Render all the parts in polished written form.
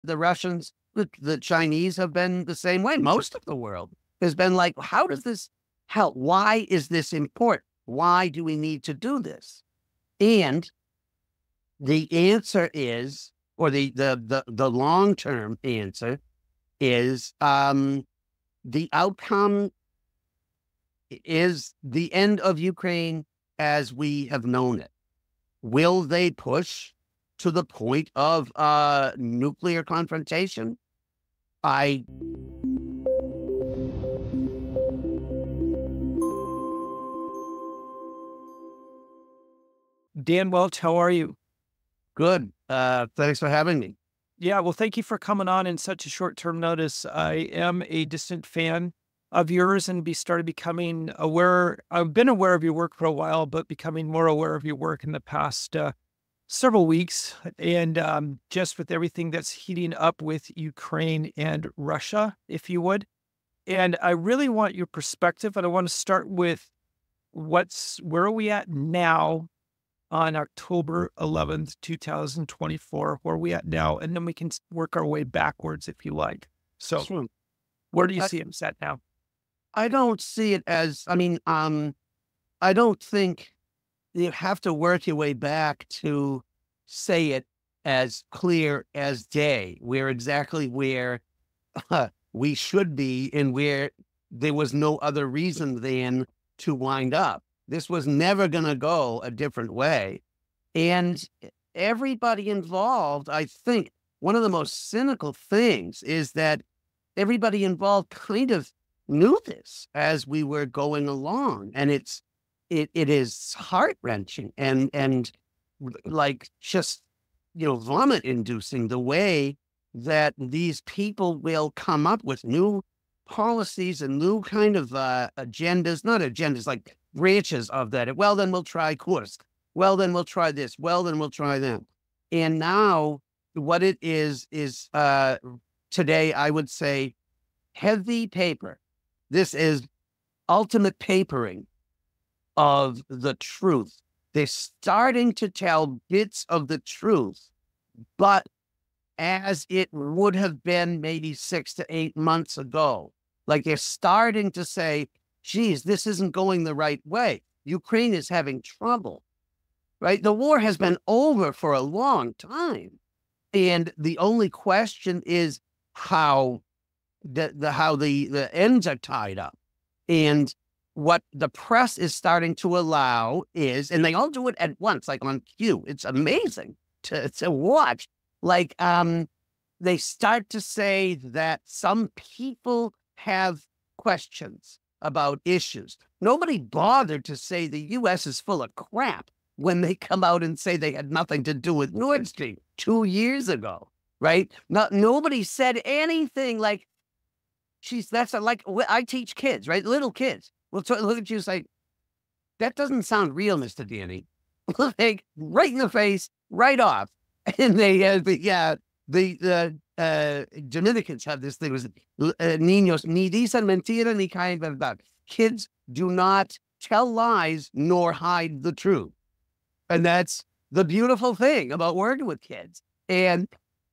The Russians, the Chinese have been the same way. Most of the world has been like, how does this help? Why is this important? Why do we need to do this? And the answer is, or the long-term answer is, the outcome is the end of Ukraine as we have known it. Will they push to the point of nuclear confrontation? I Dan Welch, how are you? Good. Thanks for having me. Yeah, well, thank you for coming on in such a short-term notice. I am a distant fan of yours and started becoming aware. I've been aware of your work for a while, but becoming more aware of your work in the past several weeks. And just with everything that's heating up with Ukraine and Russia, if you would. And I really want your perspective, and I want to start with where are we at now on October 11th, 2024, where are we at now? And then we can work our way backwards if you like. So Sure. where do you see us at now? I don't see it as, I don't think you have to work your way back to say it as clear as day. We're exactly where we should be and where there was no other reason than to wind up. This was never going to go a different way. And everybody involved, I think one of the most cynical things is that everybody involved kind of knew this as we were going along. And it is heart-wrenching and like just, vomit inducing the way that these people will come up with new policies and new kind of agendas, not agendas, like branches of that. Well, then we'll try Kursk. Well, then we'll try this. Well, then we'll try that. And now what it is today, I would say, heavy paper. This is ultimate papering of the truth. They're starting to tell bits of the truth, but as it would have been maybe 6 to 8 months ago, like they're starting to say, geez, this isn't going the right way. Ukraine is having trouble, right? The war has been over for a long time. And the only question is how the ends are tied up. And what the press is starting to allow is, and they all do it at once, like on cue. It's amazing to watch. Like, they start to say that some people have questions about issues. Nobody bothered to say the U.S. is full of crap when they come out and say they had nothing to do with Nord Stream 2 years ago, right? Nobody said anything like, geez, like I teach kids, right? Little kids will look at you and say, that doesn't sound real, Mr. Danny. Like, right in the face, right off. And the Dominicans have this thing, was niños, ni dicen mentira ni caen verdad. Kids do not tell lies nor hide the truth. And that's the beautiful thing about working with kids. And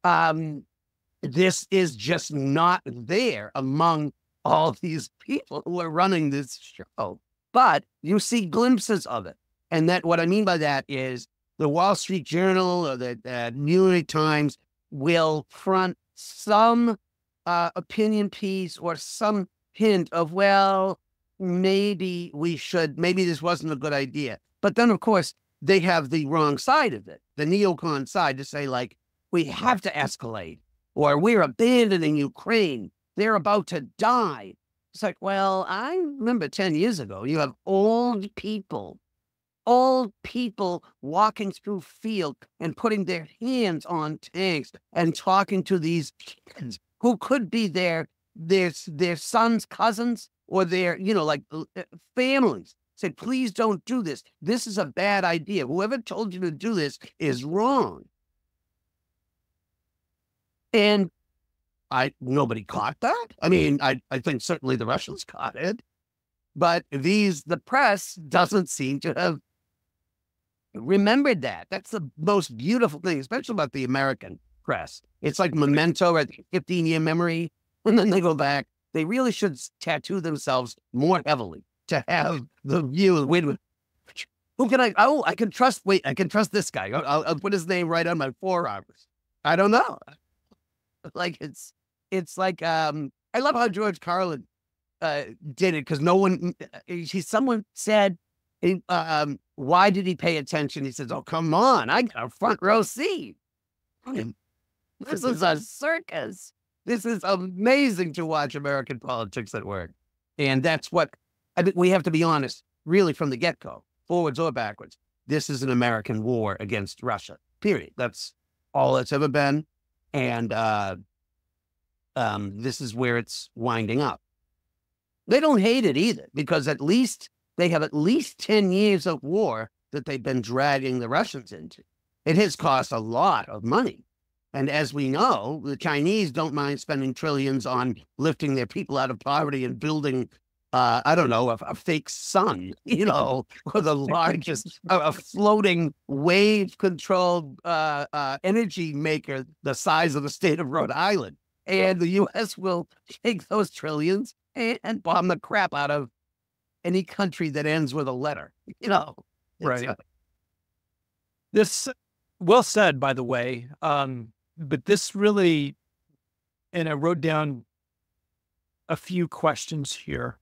this is just not there among all these people who are running this show. But you see glimpses of it. And that what I mean by that is the Wall Street Journal or the New York Times will front some opinion piece or some hint of, well, maybe this wasn't a good idea. But then, of course, they have the wrong side of it, the neocon side, to say, like, we have to escalate, or we're abandoning Ukraine. They're about to die. It's like, well, I remember 10 years ago, you have old people walking through field and putting their hands on tanks and talking to these kids who could be their sons, cousins, or their, families. Said, please don't do this. This is a bad idea. Whoever told you to do this is wrong. And nobody caught that. I mean, I think certainly the Russians caught it, but the press doesn't seem to have remembered that. That's the most beautiful thing, especially about the American press. It's like Memento at 15-year memory. And then they go back. They really should tattoo themselves more heavily to have the view. Wait, who can I? Oh, I can trust. Wait, I can trust this guy. I'll put his name right on my forearms. I don't know. Like it's like I love how George Carlin did it because no one. Someone said, "Why did he pay attention?" He says, "Oh, come on, I got a front row seat. This is a circus. This is amazing to watch American politics at work." And that's what we have to be honest, really, from the get-go, forwards or backwards. This is an American war against Russia, period. That's all it's ever been. And this is where it's winding up. They don't hate it either, because at least they have at least 10 years of war that they've been dragging the Russians into. It has cost a lot of money. And as we know, the Chinese don't mind spending trillions on lifting their people out of poverty and building, I don't know, a fake sun, or the largest, a floating wave-controlled energy maker the size of the state of Rhode Island. And the U.S. will take those trillions and bomb the crap out of any country that ends with a letter, Right. This, well said, by the way. But this really, and I wrote down a few questions here,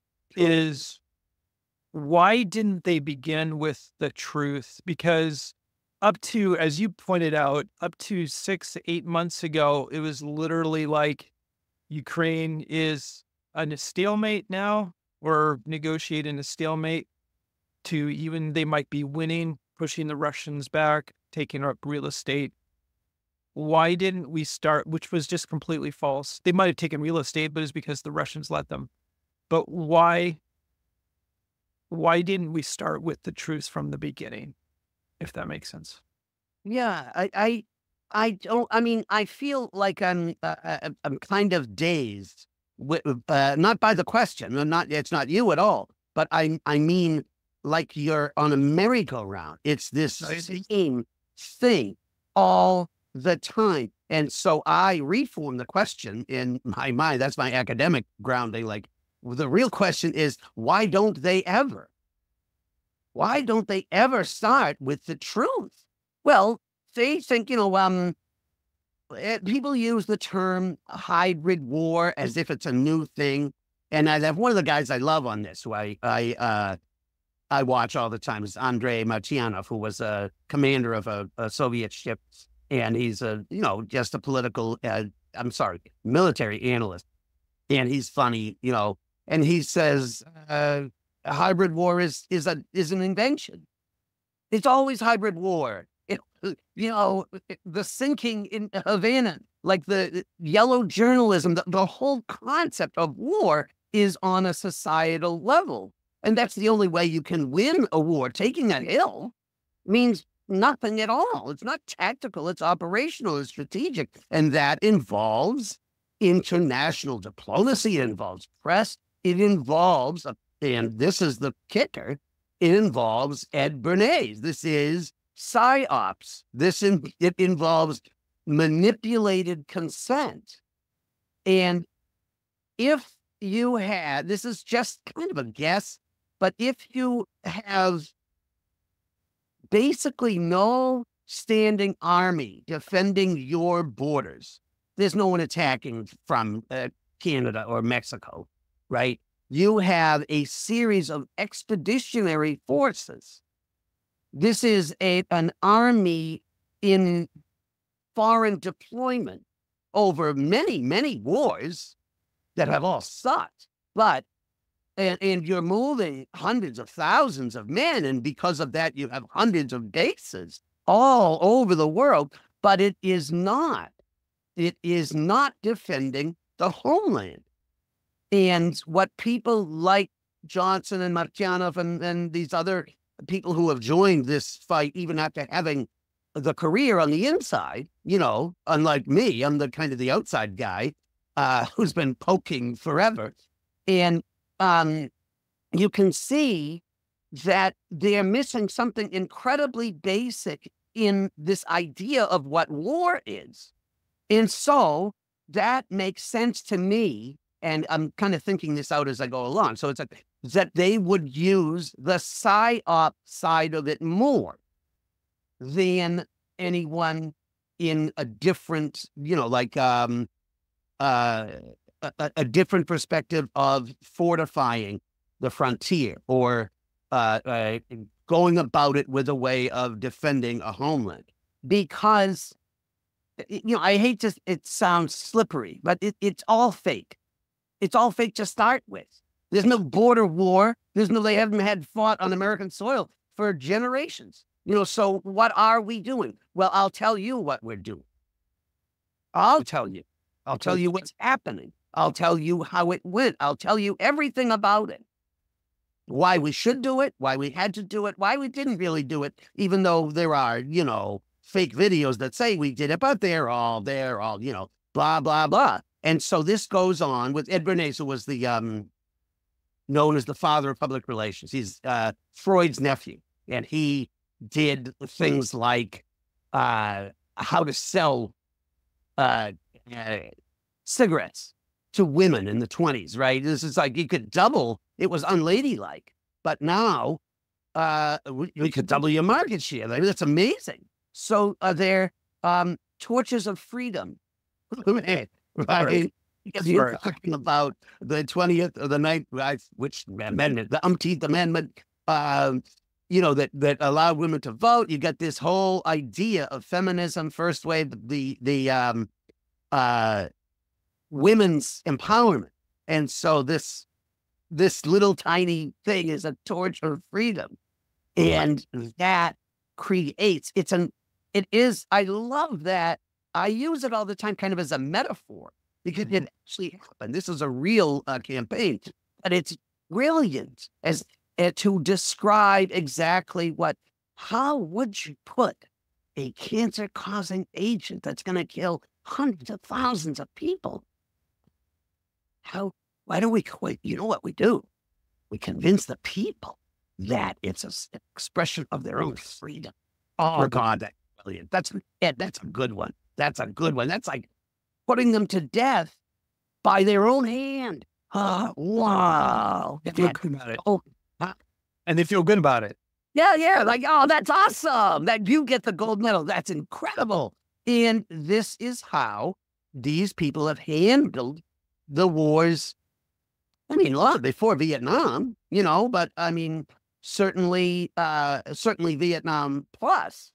is why didn't they begin with the truth? Because up to, as you pointed out, up to 6 to 8 months ago, it was literally like Ukraine is in a stalemate now, or negotiating a stalemate, to even they might be winning, pushing the Russians back, taking up real estate. Why didn't we start, which was just completely false. They might have taken real estate, but it's because the Russians let them. But why didn't we start with the truth from the beginning, if that makes sense? Yeah, I don't. I mean, I feel like I'm kind of dazed, not by the question. It's not you at all. But I mean, like you're on a merry-go-round. It's this same thing all the time. And so I reform the question in my mind. That's my academic grounding. Like, the real question is, why don't they ever? Why don't they ever start with the truth? Well, they think, people use the term hybrid war as if it's a new thing. And I have one of the guys I love on this, who I watch all the time, is Andrei Martyanov, who was a commander of a Soviet ship. And he's just a political, military analyst. And he's funny, and he says, a hybrid war is an invention. It's always hybrid war. The sinking in Havana, like the yellow journalism, the whole concept of war is on a societal level. And that's the only way you can win a war. Taking a hill means nothing at all. It's not tactical. It's operational. It's strategic. And that involves international diplomacy. It involves press. It involves, and this is the kicker, it involves Ed Bernays. This is psyops. It involves manipulated consent. And if you had, this is just kind of a guess, but if you have basically no standing army defending your borders, there's no one attacking from Canada or Mexico, right? You have a series of expeditionary forces. This is an army in foreign deployment over many, many wars that have all sucked. But, and you're moving hundreds of thousands of men, and because of that, you have hundreds of bases all over the world. But it is not defending the homeland. And what people like Johnson and Martyanov and these other people who have joined this fight, even after having the career on the inside, unlike me, I'm the kind of the outside guy who's been poking forever. And you can see that they're missing something incredibly basic in this idea of what war is. And so that makes sense to me. And I'm kind of thinking this out as I go along. So it's like that they would use the psyop side of it more than anyone in a different, a different perspective of fortifying the frontier or going about it with a way of defending a homeland. Because, I hate to, it sounds slippery, but it's all fake. It's all fake to start with. There's no border war. They haven't had fought on American soil for generations. So what are we doing? Well, I'll tell you what we're doing. I'll tell you. I'll tell you what's happening. I'll tell you how it went. I'll tell you everything about it. Why we should do it, why we had to do it, why we didn't really do it, even though there are, fake videos that say we did it, but they're all, blah, blah, blah. And so this goes on with Ed Bernays, who was the, known as the father of public relations. He's Freud's nephew. And he did things like how to sell cigarettes to women in the 20s, right? This is like, you could double, it was unladylike. But now we could double your market share. I mean, that's amazing. So they're torches of freedom. Right? Because you're talking about the 20th or the 9th, which amendment, the umpteenth amendment, that allowed women to vote. You got this whole idea of feminism, first wave, the women's empowerment. And so this little tiny thing is a torch of freedom. And that creates, I love that. I use it all the time kind of as a metaphor because it actually happened. This is a real campaign, but it's brilliant as to describe exactly how would you put a cancer-causing agent that's going to kill hundreds of thousands of people? Why don't we quit? You know what we do? We convince the people that it's an expression of their own freedom. Oh, God, that's brilliant. That's a good one. That's a good one. That's like putting them to death by their own hand. Oh, wow. They feel good about it. And they feel good about it. Yeah. Like, oh, that's awesome. That you get the gold medal. That's incredible. And this is how these people have handled the wars. I mean, a lot before Vietnam, but I mean, certainly Vietnam plus,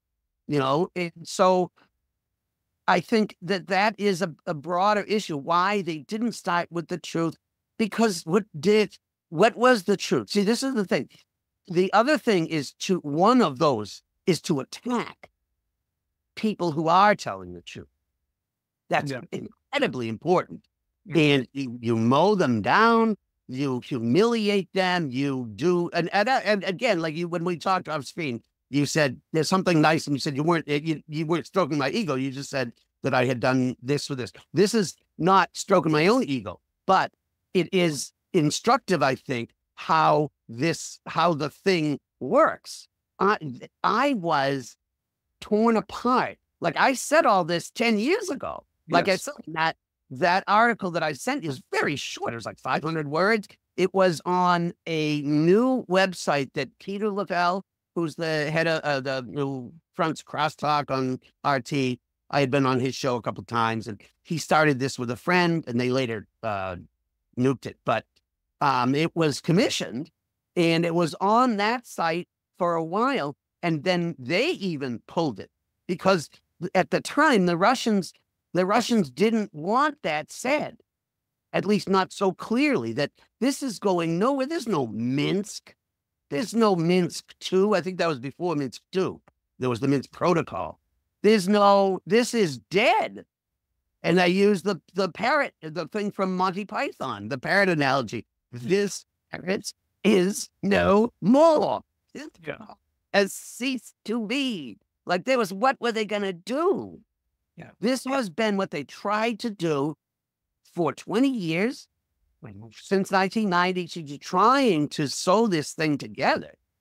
and so I think that is a broader issue, why they didn't start with the truth, because what was the truth? See, this is the thing. The other thing is one of those is to attack people who are telling the truth. That's incredibly important. And you mow them down, you humiliate them, you do, and again, like when we talked off screen, you said there's something nice, and you said you weren't stroking my ego. You just said that I had done this for this. This is not stroking my own ego, but it is instructive, I think, how the thing works. I was torn apart. Like I said all this 10 years ago. Like I said, that article that I sent is very short. It was like 500 words. It was on a new website that Peter Lavelle, who's the head of who fronts Crosstalk on RT. I had been on his show a couple of times, and he started this with a friend, and they later nuked it. But it was commissioned, and it was on that site for a while, and then they even pulled it because at the time the Russians didn't want that said, at least not so clearly, that this is going nowhere. There's no Minsk. There's no Minsk II. I think that was before Minsk II. There was the Minsk Protocol. This is dead. And I use the parrot, the thing from Monty Python, the parrot analogy. This parrot is no more. It has ceased to be. Like what were they going to do? Yeah. This has been what they tried to do for 20 years, since 1990, trying to sew this thing together.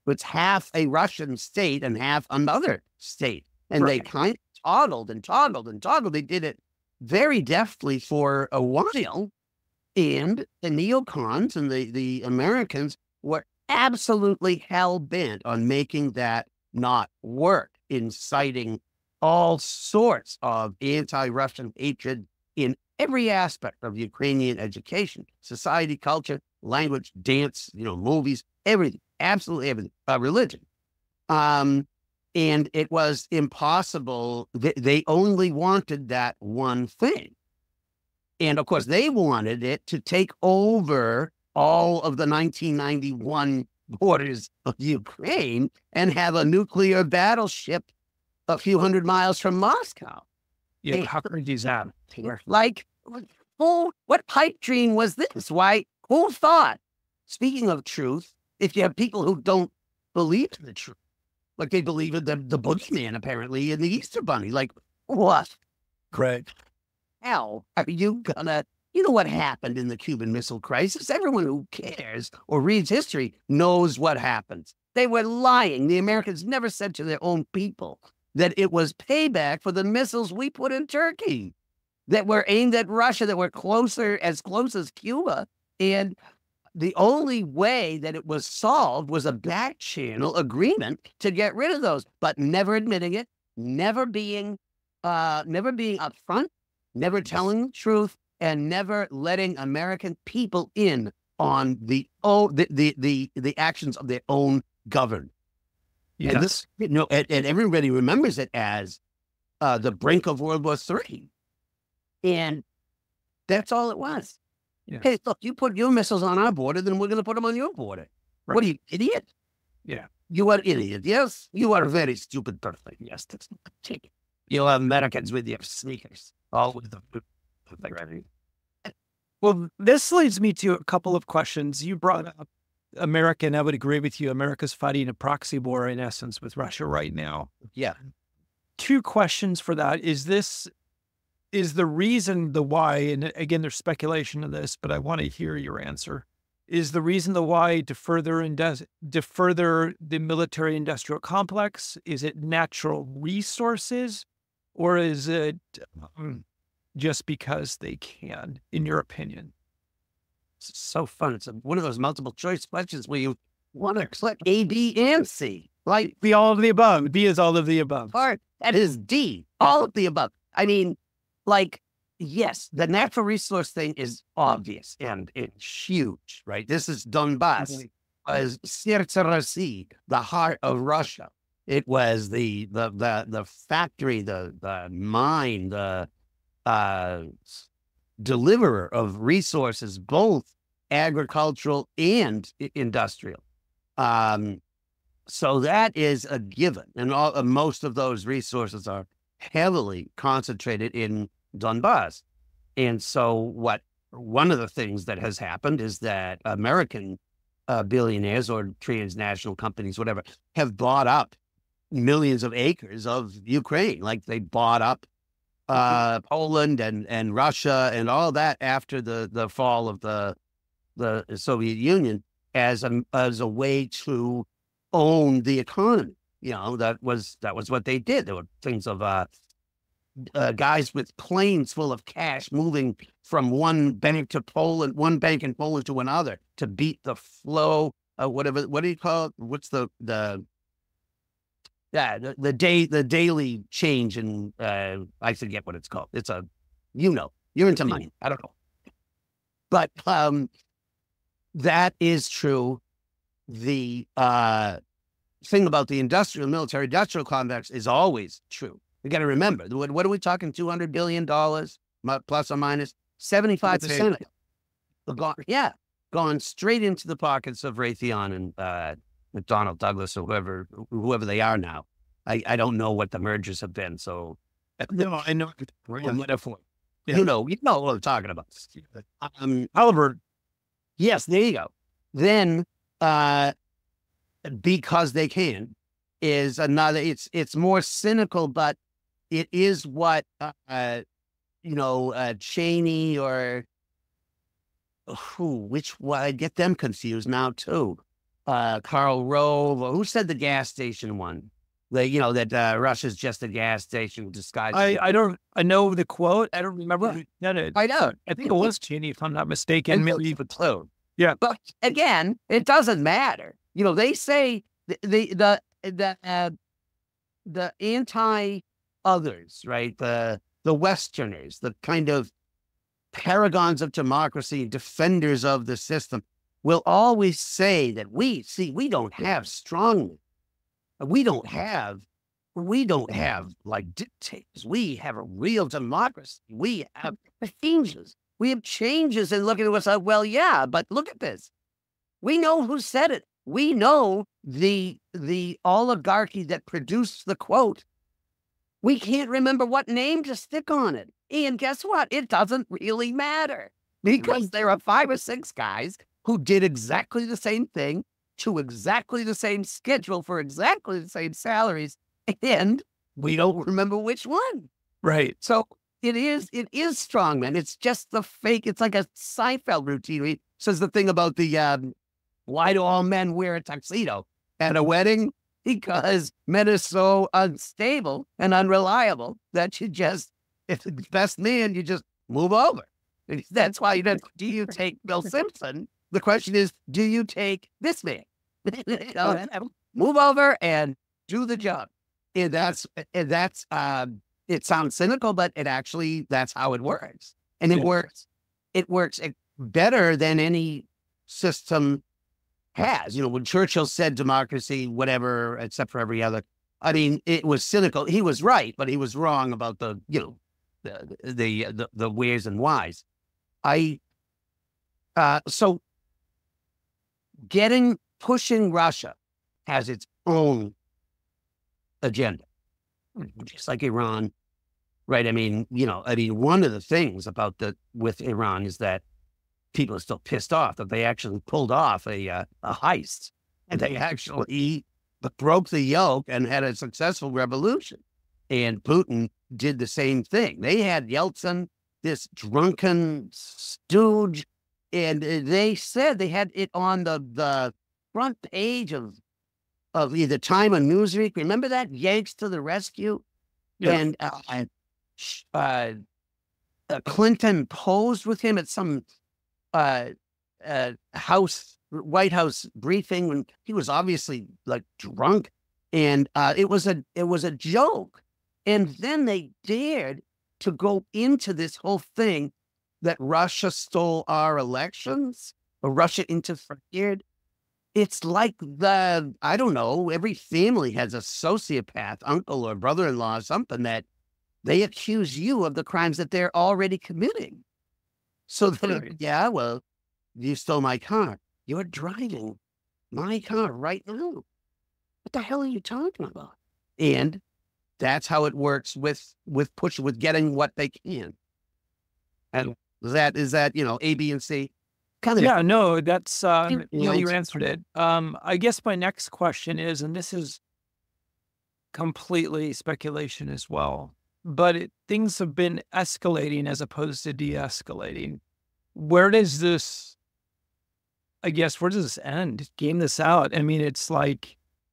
It's half a Russian state and half another state. And they Right. kind of toggled and toggled and toggled. They did it very deftly for a while. And the neocons and the Americans were absolutely hell-bent on making that not work, inciting all sorts of anti-Russian hatred in every aspect of Ukrainian education, society, culture, language, dance, movies, everything, absolutely everything, religion. And it was impossible. They only wanted that one thing. And of course, they wanted it to take over all of the 1991 borders of Ukraine and have a nuclear battleship a few hundred miles from Moscow. Yeah, how crazy is that? Like, what pipe dream was this? Why? Who thought? Speaking of truth, if you have people who don't believe in the truth, like they believe in the boogeyman, apparently, and the Easter Bunny, like, what? Correct. Hell are you gonna? You know what happened in the Cuban Missile Crisis? Everyone who cares or reads history knows what happens. They were lying. The Americans never said to their own people that it was payback for the missiles we put in Turkey that were aimed at Russia, that were as close as Cuba. And the only way that it was solved was a back channel agreement to get rid of those, but never admitting it, never being upfront, never telling the truth, and never letting American people in on the actions of their own government. Yes. And this, and everybody remembers it as the brink of World War III. And that's all it was. Yeah. Hey, look, you put your missiles on our border, then we're going to put them on your border. Right. What are you, idiot? Yeah. You are idiot, yes? You are a very stupid person. Yes, that's not take. You Americans with your sneakers, all with the ready. Well, this leads me to a couple of questions. You brought up America, and I would agree with you. America's fighting a proxy war, in essence, with Russia right now. Yeah. Two questions for that. Is the reason the why, and again, there's speculation of this, but I want to hear your answer. Is the reason the why to further the military industrial complex? Is it natural resources, or is it just because they can, in your opinion? It's so fun. It's one of those multiple choice questions where you want to select A, B, and C. Like, Be all of the above. B is all of the above. part that is D, all of the above. I mean, like, yes, the natural resource thing is obvious and it's huge, right? This is Donbass, was Serce Russi, the heart of Russia. It was the factory, the mine, the deliverer of resources, both agricultural and industrial. So that is a given. And most of those resources are heavily concentrated in Donbass. And so one of the things that has happened is that American billionaires or transnational companies, whatever, have bought up millions of acres of Ukraine. Like they bought up Poland and Russia and all that after the fall of the Soviet Union as a way to own the economy. That was what they did. There were things of guys with planes full of cash moving from one bank in Poland to another to beat the flow of whatever. What do you call it? What's the daily change in I forget what it's called. It's you're into money. I don't know. But that is true. The thing about the military industrial complex is always true. We got to remember, what are we talking? $200 billion plus or minus 75% of it. Gone straight into the pockets of Raytheon and McDonnell Douglas or whoever they are now. I don't know what the mergers have been. So No, I know. metaphor. Yeah. You know what I'm talking about. Halliburton. Yes, there you go. Then because they can is another. It's more cynical, but it is what Cheney or which one? I get them confused now too. Karl Rove, or who said the gas station one? That Russia's just a gas station disguised. I know the quote. I don't remember who said it. I know. I think it was Cheney, if I'm not mistaken. Maybe Maybe the clue. Yeah. But again, it doesn't matter. They say the anti others, right? The Westerners, the kind of paragons of democracy, defenders of the system, will always say that we don't have strongmen. We don't have like dictators. We have a real democracy. We have changes. We have changes, and looking at us like, well, yeah, but look at this. We know who said it. We know the oligarchy that produced the quote. We can't remember what name to stick on it. And guess what? It doesn't really matter, because there are 5 or 6 guys who did exactly the same thing to exactly the same schedule for exactly the same salaries, and we don't remember which one. Right. So it is strongman. It's just the fake. It's like a Seinfeld routine. He says the thing about the why do all men wear a tuxedo at a wedding? Because men are so unstable and unreliable that you just, if it's the best man, you just move over. That's why do you take Bill Simpson? The question is, do you take this man? Move over and do the job. And that's it sounds cynical, but that's how it works. And it works better than any system has. When Churchill said democracy, whatever, except for every other, I mean, it was cynical. He was right, but he was wrong about the wheres and whys. So pushing Russia has its own agenda, just like Iran, right? I mean, one of the things with Iran is that people are still pissed off that they actually pulled off a heist, and they actually broke the yoke and had a successful revolution. And Putin did the same thing. They had Yeltsin, this drunken stooge, and they said they had it on the front page of either Time or Newsweek. Remember that? Yanks to the rescue. Yeah. And Clinton posed with him at some White House briefing when he was obviously like drunk, and it was a joke. And then they dared to go into this whole thing that Russia stole our elections, or Russia interfered. It's like I don't know, every family has a sociopath, uncle or brother-in-law or something, that they accuse you of the crimes that they're already committing. So yeah, well, you stole my car. You're driving my car right now. What the hell are you talking about? And that's how it works with pushing, with getting what they can. And is that A, B, and C? Yeah, no, that's you answered it. I guess my next question is, and this is completely speculation as well, but things have been escalating as opposed to de-escalating. Where does this end? Game this out. I mean, it's like,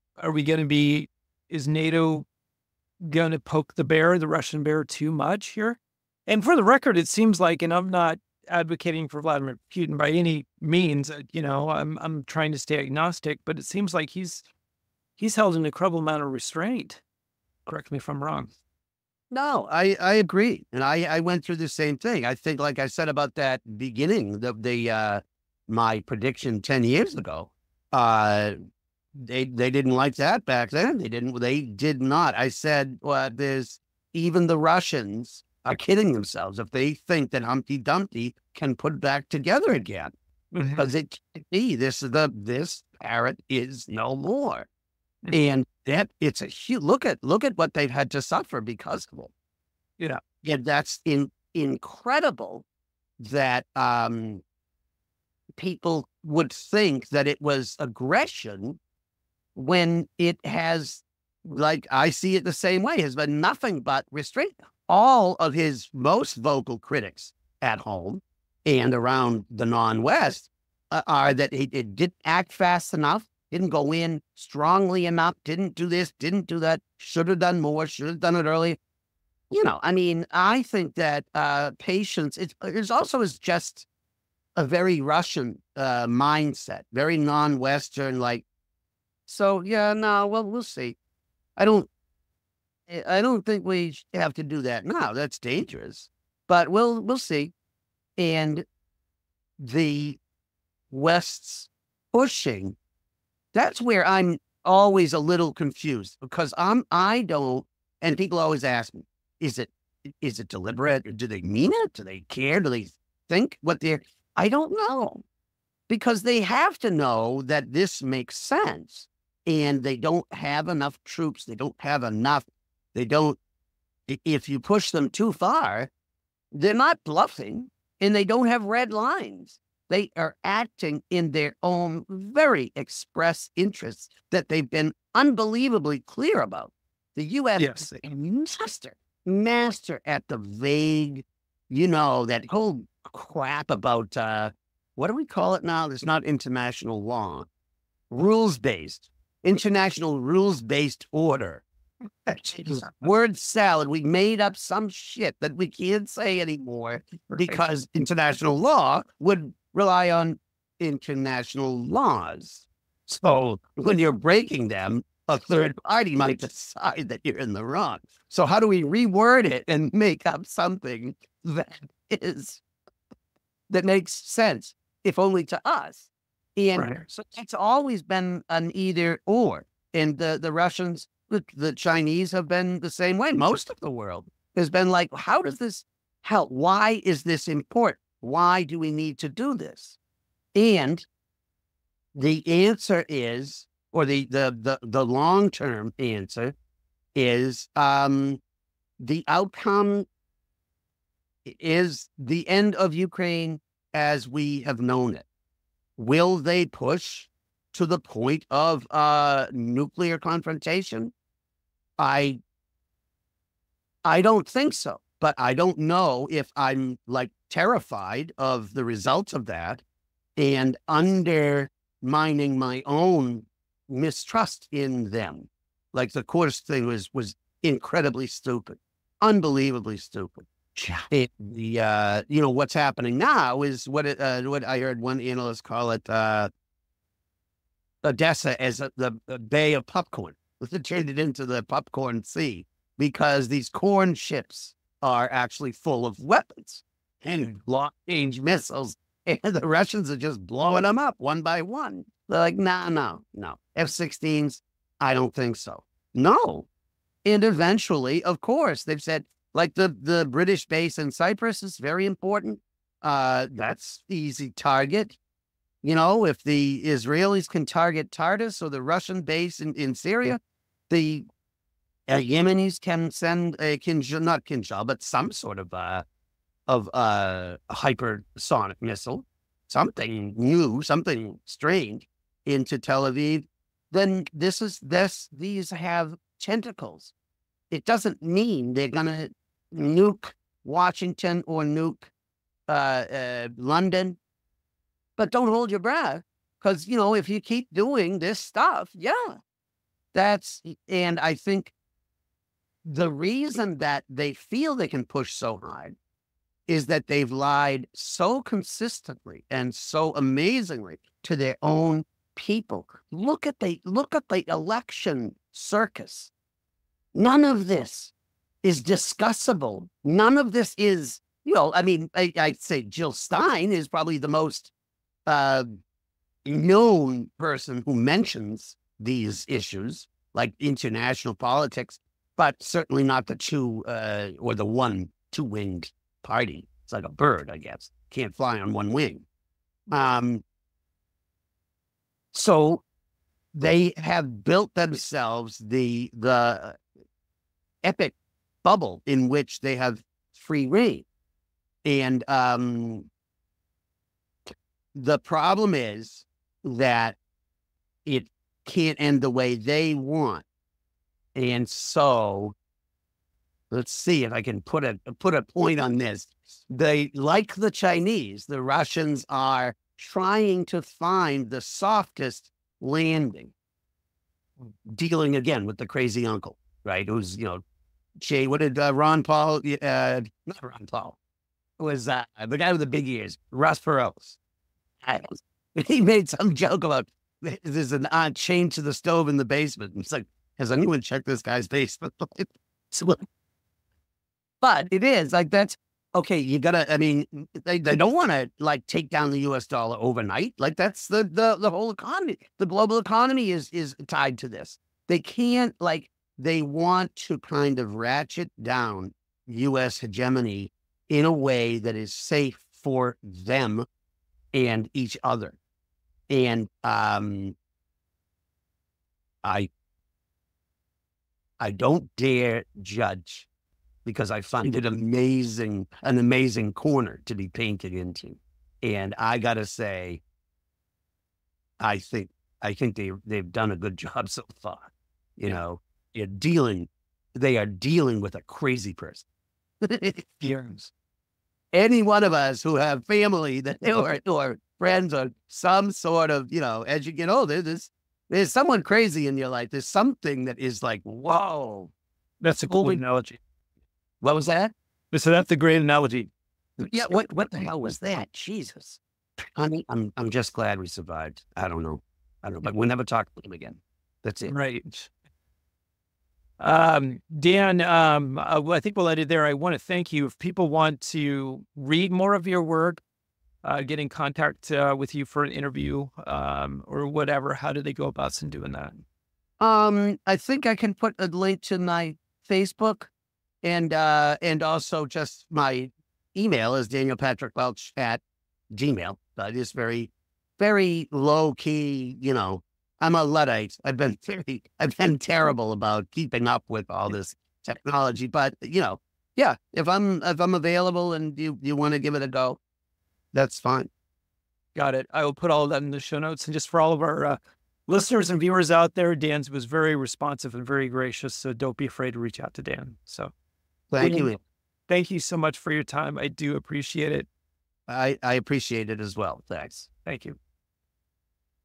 is NATO going to poke the Russian bear too much here? And for the record, it seems like, and I'm not advocating for Vladimir Putin by any means, I'm trying to stay agnostic, but it seems like he's held an incredible amount of restraint. Correct me if I'm wrong. No, I agree. And I went through the same thing. I think, like I said about that beginning, my prediction 10 years ago, they didn't like that back then. They did not. I said, well, even the Russians are kidding themselves if they think that Humpty Dumpty can put back together again, because it can't be. This parrot is no more. And that it's a huge look at what they've had to suffer because of it. And that's incredible that people would think that it was aggression when it has, like, I see it the same way, has been nothing but restraint. All of his most vocal critics at home and around the non-West are that it didn't act fast enough. didn't go in strongly enough, didn't do this, didn't do that, should have done more, should have done it earlier. I mean, I think that patience, it's also is just a very Russian mindset, very non-Western, like, so yeah, no, well, we'll see. I don't, I don't think we have to do that now. That's dangerous, but we'll see. And the West's pushing, that's where I'm always a little confused because I don't, and people always ask me, is it deliberate? Or do they mean it? Do they care? Do they think what they're, I don't know, because they have to know that this makes sense and they don't have enough troops. They don't have enough. They don't, if you push them too far, they're not bluffing and they don't have red lines. They are acting in their own very express interests that they've been unbelievably clear about. The U.S. Yes. is master at the vague, that whole crap about, what do we call it now? There's not international law. Rules-based. International rules-based order. Word salad. We made up some shit that we can't say anymore because international law would rely on international laws. So when you're breaking them, a third party might decide that you're in the wrong. So how do we reword it and make up something that makes sense, if only to us? And so it's always been an either or. And the Russians, the Chinese have been the same way. Most of the world has been like, how does this help? Why is this important? Why do we need to do this? And the answer is, or the long-term answer is, the outcome is the end of Ukraine as we have known it. Will they push to the point of nuclear confrontation? I don't think so, but I don't know if I'm like terrified of the results of that and undermining my own mistrust in them. Like the Kursk thing was incredibly stupid, unbelievably stupid. What's happening now is what I heard one analyst call it, Odessa as the Bay of Popcorn. Let's turn it into the popcorn sea because these corn ships are actually full of weapons and long-range missiles, and the Russians are just blowing them up one by one. They're like, no. F-16s, I don't think so. No. And eventually, of course, they've said, like the British base in Cyprus is very important. That's easy target. If the Israelis can target Tartus or the Russian base in Syria, the Yemenis can send a not Kinjal, but some sort of hypersonic missile, something new, something strange into Tel Aviv. Then these have tentacles. It doesn't mean they're going to nuke Washington or nuke London. But don't hold your breath because, if you keep doing this stuff, and I think the reason that they feel they can push so hard is that they've lied so consistently and so amazingly to their own people. Look at the election circus. None of this is discussable. None of this is, I'd say Jill Stein is probably the most known person who mentions these issues, like international politics, but certainly not the two-winged party. It's like a bird, I guess. Can't fly on one wing. So they have built themselves the epic bubble in which they have free reign. And the problem is that it can't end the way they want. And so let's see if I can put a point on this. They, like the Chinese, the Russians are trying to find the softest landing, dealing again with the crazy uncle, right? Who's, Jay, what did Ron Paul, not Ron Paul, it was the guy with the big ears, Ross Perot. He made some joke about there's an odd chain to the stove in the basement. It's like, has anyone checked this guy's basement? But it is like, that's okay. You gotta, I mean, they don't want to like take down the US dollar overnight. Like that's the whole economy. The global economy is tied to this. They can't, like, they want to kind of ratchet down US hegemony in a way that is safe for them and each other. And I don't dare judge, because I find it an amazing corner to be painted into. And I gotta say, I think they've done a good job so far. They are dealing with a crazy person. Yes. Any one of us who have family that or friends or some sort of, there's someone crazy in your life. There's something that is like, whoa. That's a cool analogy. What was that? So that's a great analogy. Yeah. What the hell was that? Jesus. Honey, I'm just glad we survived. I don't know, but we'll never talk to him again. That's it. Right. Dan, I think we'll end it there. I want to thank you. If people want to read more of your work, get in contact with you for an interview, or whatever, how do they go about doing that? I think I can put a link to my Facebook, and also just my email is danielpatrickwelch@gmail. It's very, very low key, I'm a Luddite. I've been terrible about keeping up with all this technology, but yeah, if I'm available and you want to give it a go, that's fine. Got it. I will put all of that in the show notes. And just for all of our listeners and viewers out there, Dan was very responsive and very gracious. So don't be afraid to reach out to Dan. So thank you. Thank you so much for your time. I do appreciate it. I appreciate it as well. Thanks. Thank you.